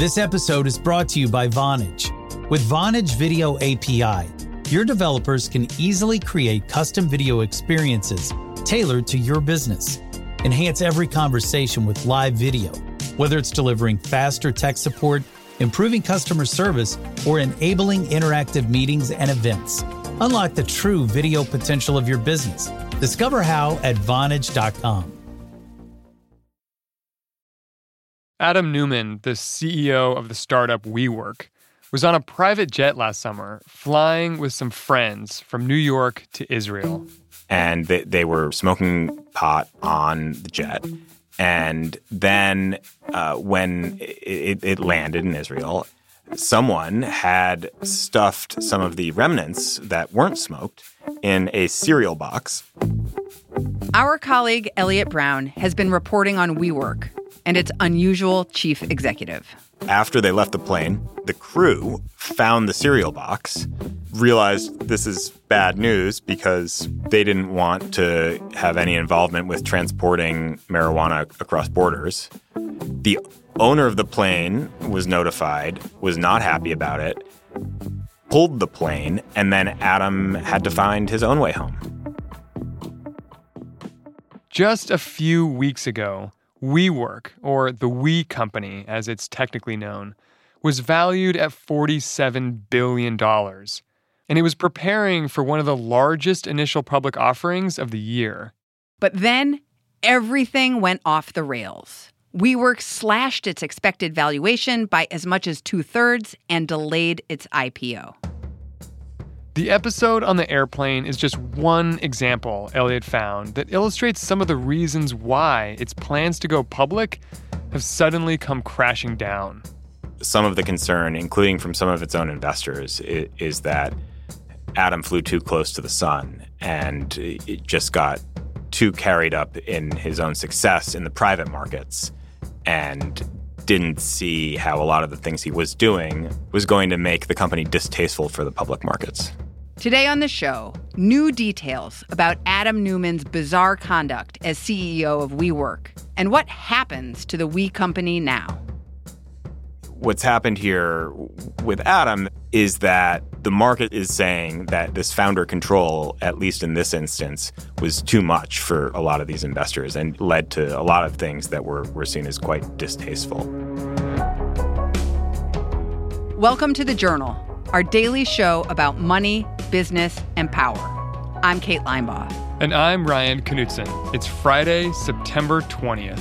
This episode is brought to you by Vonage. With Vonage Video API, your developers can easily create custom video experiences tailored to your business. Enhance every conversation with live video, whether it's delivering faster tech support, improving customer service, or enabling interactive meetings and events. Unlock the true video potential of your business. Discover how at Vonage.com. Adam Neumann, the CEO of the startup WeWork, was on a private jet last summer, flying with some friends from New York to Israel. And they were smoking pot on the jet. And then when it landed in Israel, someone had stuffed some of the remnants that weren't smoked in a cereal box. Our colleague Elliot Brown has been reporting on WeWork and its unusual chief executive. After they left the plane, the crew found the cereal box, realized this is bad news because they didn't want to have any involvement with transporting marijuana across borders. The owner of the plane was notified, was not happy about it, pulled the plane, and then Adam had to find his own way home. Just a few weeks ago, WeWork, or the We Company as it's technically known, was valued at $47 billion. And it was preparing for one of the largest initial public offerings of the year. But then everything went off the rails. WeWork slashed its expected valuation by as much as 2/3 and delayed its IPO. The episode on the airplane is just one example Elliot found that illustrates some of the reasons why its plans to go public have suddenly come crashing down. Some of the concern, including from some of its own investors, is that Adam flew too close to the sun and it just got too carried up in his own success in the private markets and didn't see how a lot of the things he was doing was going to make the company distasteful for the public markets. Today on the show, new details about Adam Neumann's bizarre conduct as CEO of WeWork and what happens to the We Company now. What's happened here with Adam is that the market is saying that this founder control, at least in this instance, was too much for a lot of these investors and led to a lot of things that were seen as quite distasteful. Welcome to The Journal, our daily show about money, business, and power. I'm Kate Linebaugh. And I'm Ryan Knutson. It's Friday, September 20th.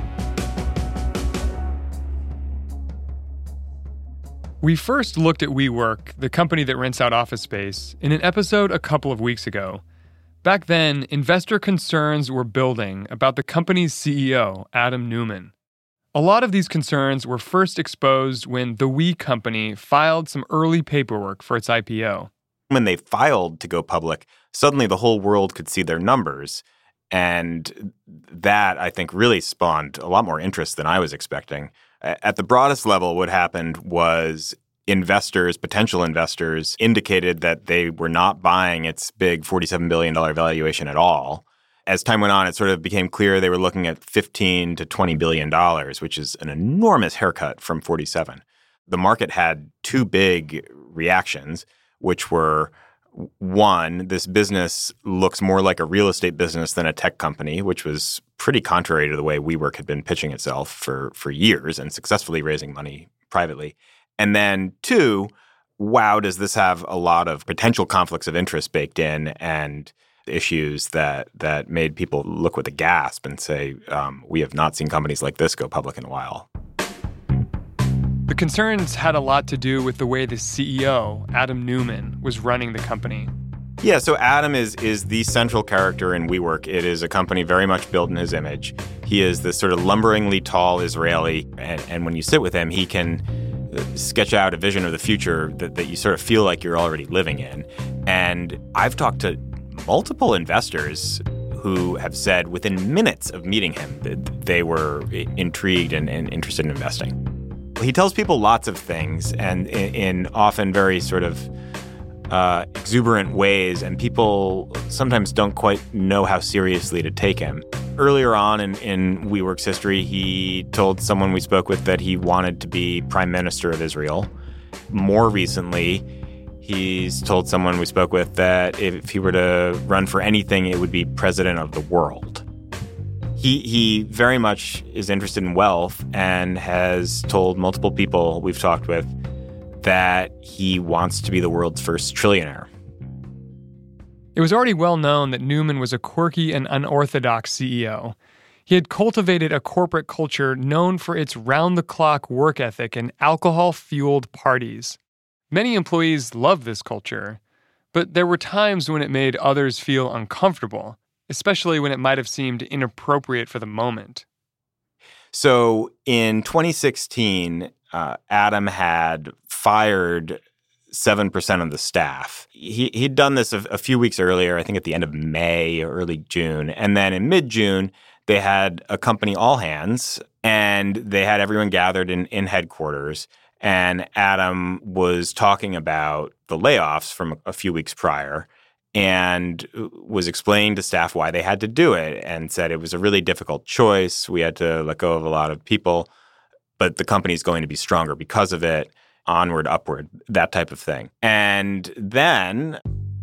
We first looked at WeWork, the company that rents out office space, in an episode a couple of weeks ago. Back then, investor concerns were building about the company's CEO, Adam Neumann. A lot of these concerns were first exposed when the We Company filed some early paperwork for its IPO. When they filed to go public, suddenly the whole world could see their numbers. And that, I think, really spawned a lot more interest than I was expecting. At the broadest level, what happened was investors, potential investors, indicated that they were not buying its big $47 billion valuation at all. As time went on, it sort of became clear they were looking at $15 to $20 billion, which is an enormous haircut from 47. The market had two big reactions, which were, one, this business looks more like a real estate business than a tech company, which was pretty contrary to the way WeWork had been pitching itself for years and successfully raising money privately. And then two, wow, does this have a lot of potential conflicts of interest baked in and issues that made people look with a gasp and say, we have not seen companies like this go public in a while. The concerns had a lot to do with the way the CEO, Adam Neumann, was running the company. Yeah, so Adam is the central character in WeWork. It is a company very much built in his image. He is this sort of lumberingly tall Israeli, and when you sit with him, he can sketch out a vision of the future that you sort of feel like you're already living in. And I've talked to multiple investors who have said within minutes of meeting him that they were intrigued and interested in investing. He tells people lots of things and in often very sort of exuberant ways, and people sometimes don't quite know how seriously to take him. Earlier on in WeWork's history, he told someone we spoke with that he wanted to be prime minister of Israel. More recently, he's told someone we spoke with that if he were to run for anything, it would be president of the world. He very much is interested in wealth and has told multiple people we've talked with that he wants to be the world's first trillionaire. It was already well known that Neumann was a quirky and unorthodox CEO. He had cultivated a corporate culture known for its round-the-clock work ethic and alcohol-fueled parties. Many employees loved this culture, but there were times when it made others feel uncomfortable, especially when it might have seemed inappropriate for the moment. So in 2016, Adam had fired 7% of the staff. He'd done this a few weeks earlier, I think at the end of May or early June. And then in mid-June, they had a company all-hands, and they had everyone gathered in headquarters. And Adam was talking about the layoffs from a few weeks prior and was explaining to staff why they had to do it and said it was a really difficult choice. We had to let go of a lot of people, but the company's going to be stronger because of it. Onward, upward, that type of thing. And then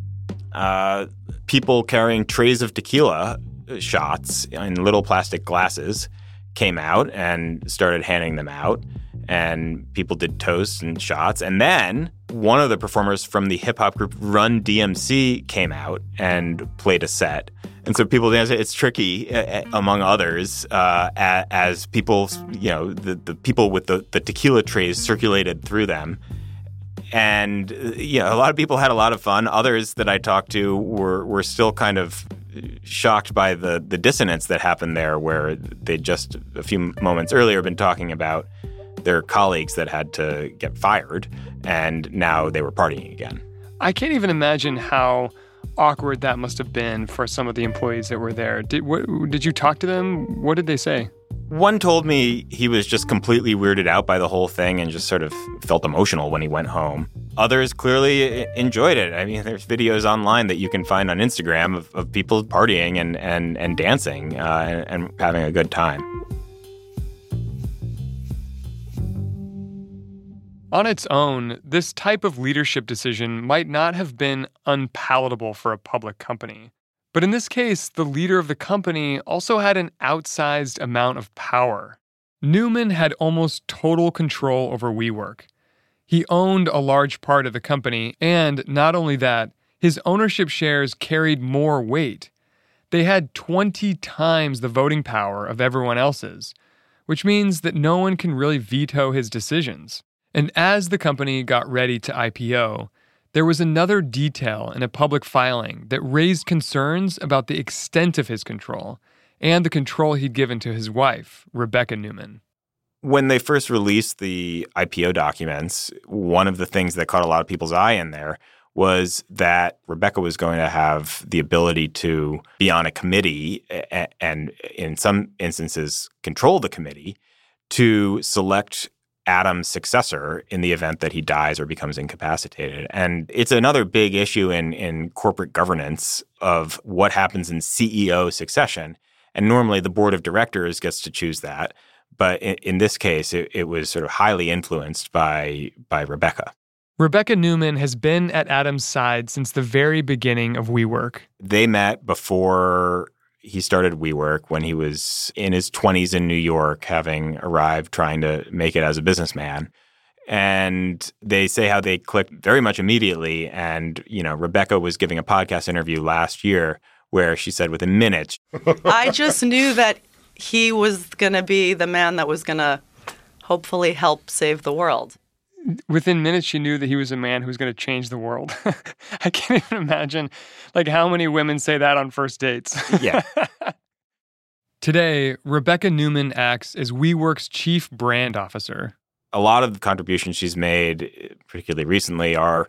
people carrying trays of tequila shots in little plastic glasses came out and started handing them out. And people did toasts and shots. And then one of the performers from the hip-hop group Run DMC came out and played a set. And so people dance. It's tricky, among others, as people, the people with the tequila trays circulated through them. And, a lot of people had a lot of fun. Others that I talked to were still kind of shocked by the dissonance that happened there, where they just a few moments earlier been talking about their colleagues that had to get fired, and now they were partying again. I can't even imagine how awkward that must have been for some of the employees that were there. Did you talk to them? What did they say? One told me he was just completely weirded out by the whole thing and just sort of felt emotional when he went home. Others clearly enjoyed it. I mean, there's videos online that you can find on Instagram of people partying and dancing and having a good time. On its own, this type of leadership decision might not have been unpalatable for a public company. But in this case, the leader of the company also had an outsized amount of power. Neumann had almost total control over WeWork. He owned a large part of the company, and not only that, his ownership shares carried more weight. They had 20 times the voting power of everyone else's, which means that no one can really veto his decisions. And as the company got ready to IPO, there was another detail in a public filing that raised concerns about the extent of his control and the control he'd given to his wife, Rebecca Neumann. When they first released the IPO documents, one of the things that caught a lot of people's eye in there was that Rebecca was going to have the ability to be on a committee and in some instances control the committee to select Adam's successor in the event that he dies or becomes incapacitated. And it's another big issue in corporate governance of what happens in CEO succession. And normally the board of directors gets to choose that. But in this case, it was sort of highly influenced by Rebecca. Rebecca Neumann has been at Adam's side since the very beginning of WeWork. They met before he started WeWork when he was in his 20s in New York, having arrived trying to make it as a businessman. And they say how they clicked very much immediately. And, Rebecca was giving a podcast interview last year where she said within minutes, I just knew that he was going to be the man that was going to hopefully help save the world. Within minutes, she knew that he was a man who was going to change the world. I can't even imagine, how many women say that on first dates. Yeah. Today, Rebecca Neumann acts as WeWork's chief brand officer. A lot of the contributions she's made, particularly recently, are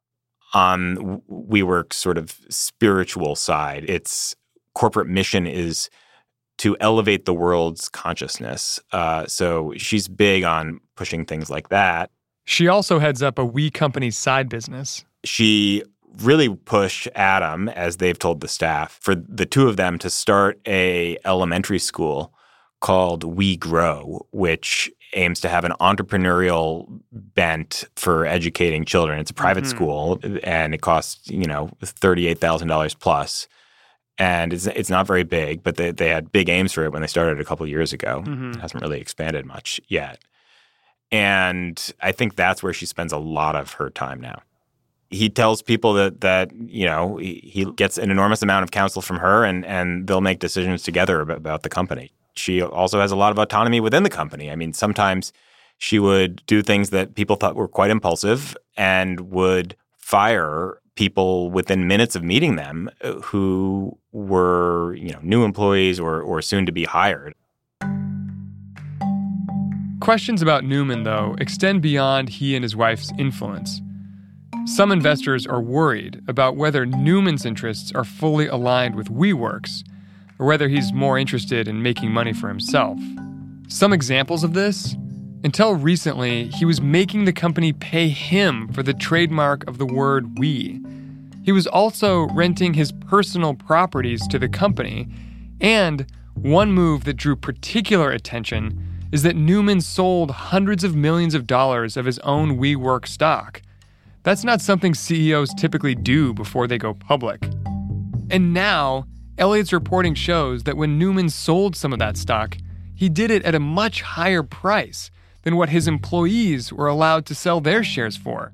on WeWork's sort of spiritual side. Its corporate mission is to elevate the world's consciousness. So she's big on pushing things like that. She also heads up a We Company side business. She really push Adam, as they've told the staff, for the two of them to start a elementary school called We Grow, which aims to have an entrepreneurial bent for educating children. It's a private school, and it costs, $38,000 plus. And it's not very big, but they had big aims for it when they started a couple of years ago. It hasn't really expanded much yet. And I think that's where she spends a lot of her time now. He tells people that he gets an enormous amount of counsel from her, and they'll make decisions together about the company. She also has a lot of autonomy within the company. I mean, sometimes she would do things that people thought were quite impulsive and would fire people within minutes of meeting them who were, new employees or soon to be hired. Questions about Newman, though, extend beyond he and his wife's influence. Some investors are worried about whether Newman's interests are fully aligned with WeWork's, or whether he's more interested in making money for himself. Some examples of this: until recently, he was making the company pay him for the trademark of the word we. He was also renting his personal properties to the company, and one move that drew particular attention is that Newman sold hundreds of millions of dollars of his own WeWork stock. That's not something CEOs typically do before they go public. And now, Elliott's reporting shows that when Newman sold some of that stock, he did it at a much higher price than what his employees were allowed to sell their shares for.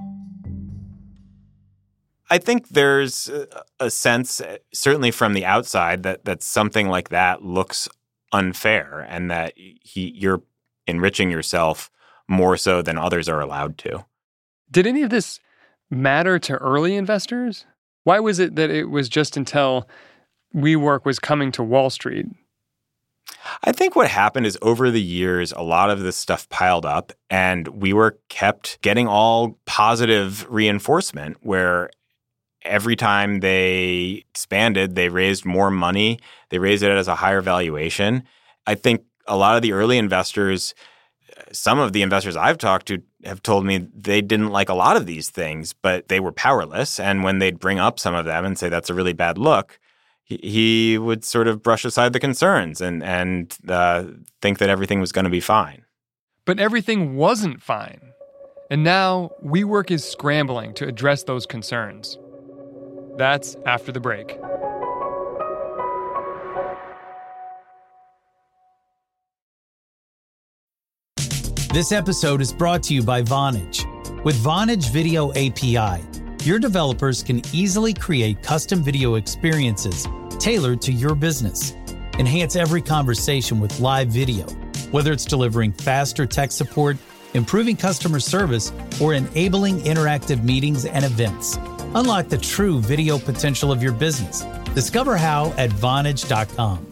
I think there's a sense, certainly from the outside, that something like that looks unfair and that you're enriching yourself more so than others are allowed to. Did any of this matter to early investors? Why was it that it was just until WeWork was coming to Wall Street? I think what happened is over the years, a lot of this stuff piled up, and WeWork kept getting all positive reinforcement where every time they expanded, they raised more money. They raised it as a higher valuation. I think a lot of the early investors, some of the investors I've talked to have told me they didn't like a lot of these things, but they were powerless. And when they'd bring up some of them and say that's a really bad look, he would sort of brush aside the concerns and think that everything was going to be fine. But everything wasn't fine. And now WeWork is scrambling to address those concerns. That's after the break. This episode is brought to you by Vonage. With Vonage Video API, your developers can easily create custom video experiences tailored to your business. Enhance every conversation with live video, whether it's delivering faster tech support, improving customer service, or enabling interactive meetings and events. Unlock the true video potential of your business. Discover how at Vonage.com.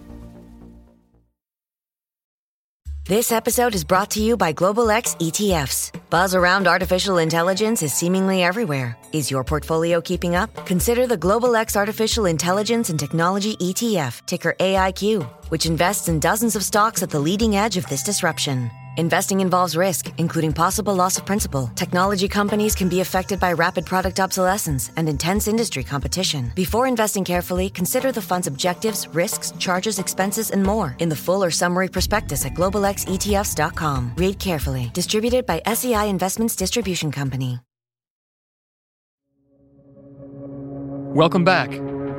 This episode is brought to you by Global X ETFs. Buzz around artificial intelligence is seemingly everywhere. Is your portfolio keeping up? Consider the Global X Artificial Intelligence and Technology ETF, ticker AIQ, which invests in dozens of stocks at the leading edge of this disruption. Investing involves risk, including possible loss of principal. Technology companies can be affected by rapid product obsolescence and intense industry competition. Before investing carefully, consider the fund's objectives, risks, charges, expenses, and more in the full or summary prospectus at globalxetfs.com. Read carefully. Distributed by SEI Investments Distribution Company. Welcome back.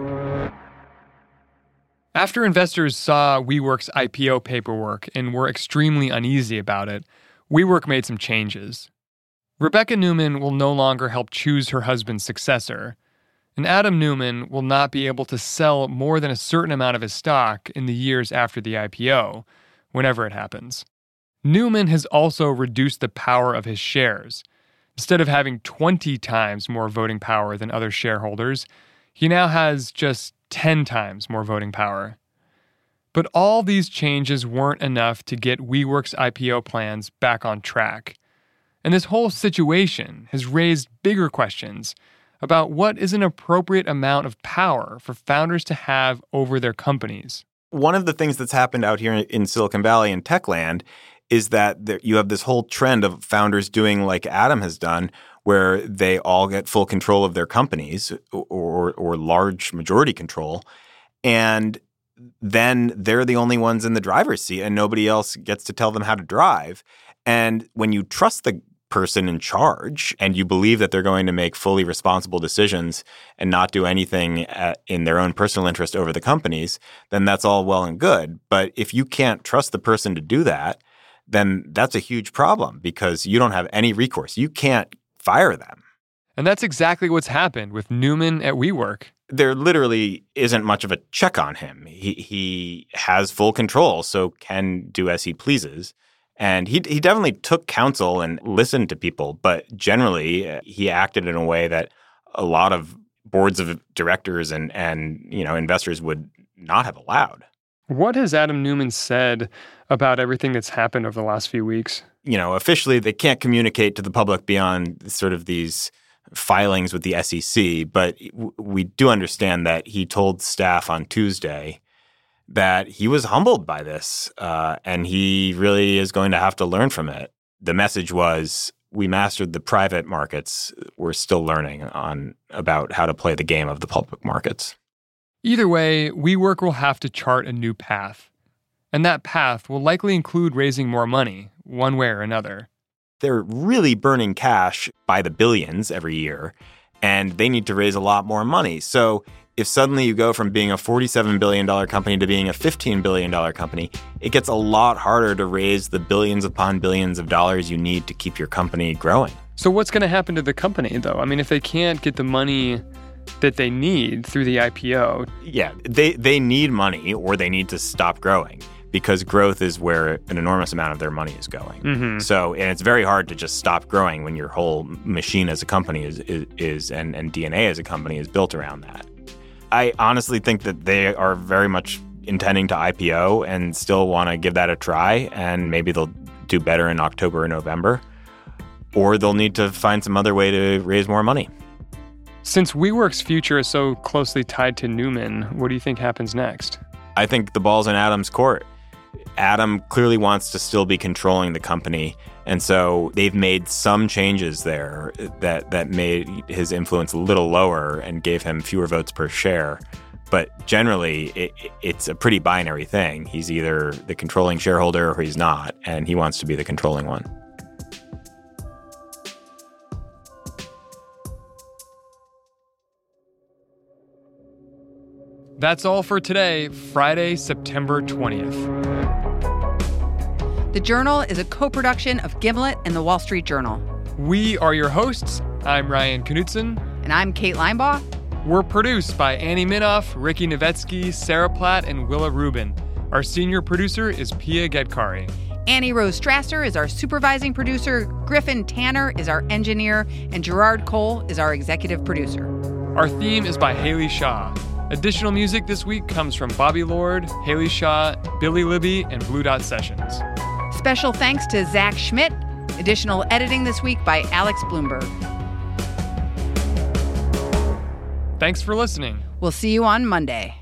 After investors saw WeWork's IPO paperwork and were extremely uneasy about it, WeWork made some changes. Rebecca Newman will no longer help choose her husband's successor, and Adam Newman will not be able to sell more than a certain amount of his stock in the years after the IPO, whenever it happens. Newman has also reduced the power of his shares. Instead of having 20 times more voting power than other shareholders, he now has just 10 times more voting power. But all these changes weren't enough to get WeWork's IPO plans back on track. And this whole situation has raised bigger questions about what is an appropriate amount of power for founders to have over their companies. One of the things that's happened out here in Silicon Valley and Techland is that you have this whole trend of founders doing like Adam has done, where they all get full control of their companies or large majority control. And then they're the only ones in the driver's seat and nobody else gets to tell them how to drive. And when you trust the person in charge and you believe that they're going to make fully responsible decisions and not do anything in their own personal interest over the companies, then that's all well and good. But if you can't trust the person to do that, then that's a huge problem because you don't have any recourse. You can't fire them. And that's exactly what's happened with Neumann at WeWork. There literally isn't much of a check on him. He has full control, so can do as he pleases. And he definitely took counsel and listened to people, but generally he acted in a way that a lot of boards of directors and investors would not have allowed. What has Adam Neumann said about everything that's happened over the last few weeks? Officially they can't communicate to the public beyond sort of these filings with the SEC, but we do understand that he told staff on Tuesday that he was humbled by this, and he really is going to have to learn from it. The message was, we mastered the private markets. We're still learning about how to play the game of the public markets. Either way, WeWork will have to chart a new path. And that path will likely include raising more money, one way or another. They're really burning cash by the billions every year, and they need to raise a lot more money. So if suddenly you go from being a $47 billion company to being a $15 billion company, it gets a lot harder to raise the billions upon billions of dollars you need to keep your company growing. So what's going to happen to the company, though? I mean, if they can't get the money that they need through the IPO. Yeah, they need money or they need to stop growing because growth is where an enormous amount of their money is going. Mm-hmm. So, and it's very hard to just stop growing when your whole machine as a company is and DNA as a company is built around that. I honestly think that they are very much intending to IPO and still want to give that a try, and maybe they'll do better in October or November, or they'll need to find some other way to raise more money. Since WeWork's future is so closely tied to Neumann, what do you think happens next? I think the ball's in Adam's court. Adam clearly wants to still be controlling the company, and so they've made some changes there that made his influence a little lower and gave him fewer votes per share. But generally, it's a pretty binary thing. He's either the controlling shareholder or he's not, and he wants to be the controlling one. That's all for today, Friday, September 20th. The Journal is a co-production of Gimlet and The Wall Street Journal. We are your hosts. I'm Ryan Knutson. And I'm Kate Linebaugh. We're produced by Annie Minoff, Ricky Novetsky, Sarah Platt, and Willa Rubin. Our senior producer is Pia Gedkari. Annie Rose Strasser is our supervising producer, Griffin Tanner is our engineer, and Gerard Cole is our executive producer. Our theme is by Haley Shaw. Additional music this week comes from Bobby Lord, Haley Shaw, Billy Libby, and Blue Dot Sessions. Special thanks to Zach Schmidt. Additional editing this week by Alex Bloomberg. Thanks for listening. We'll see you on Monday.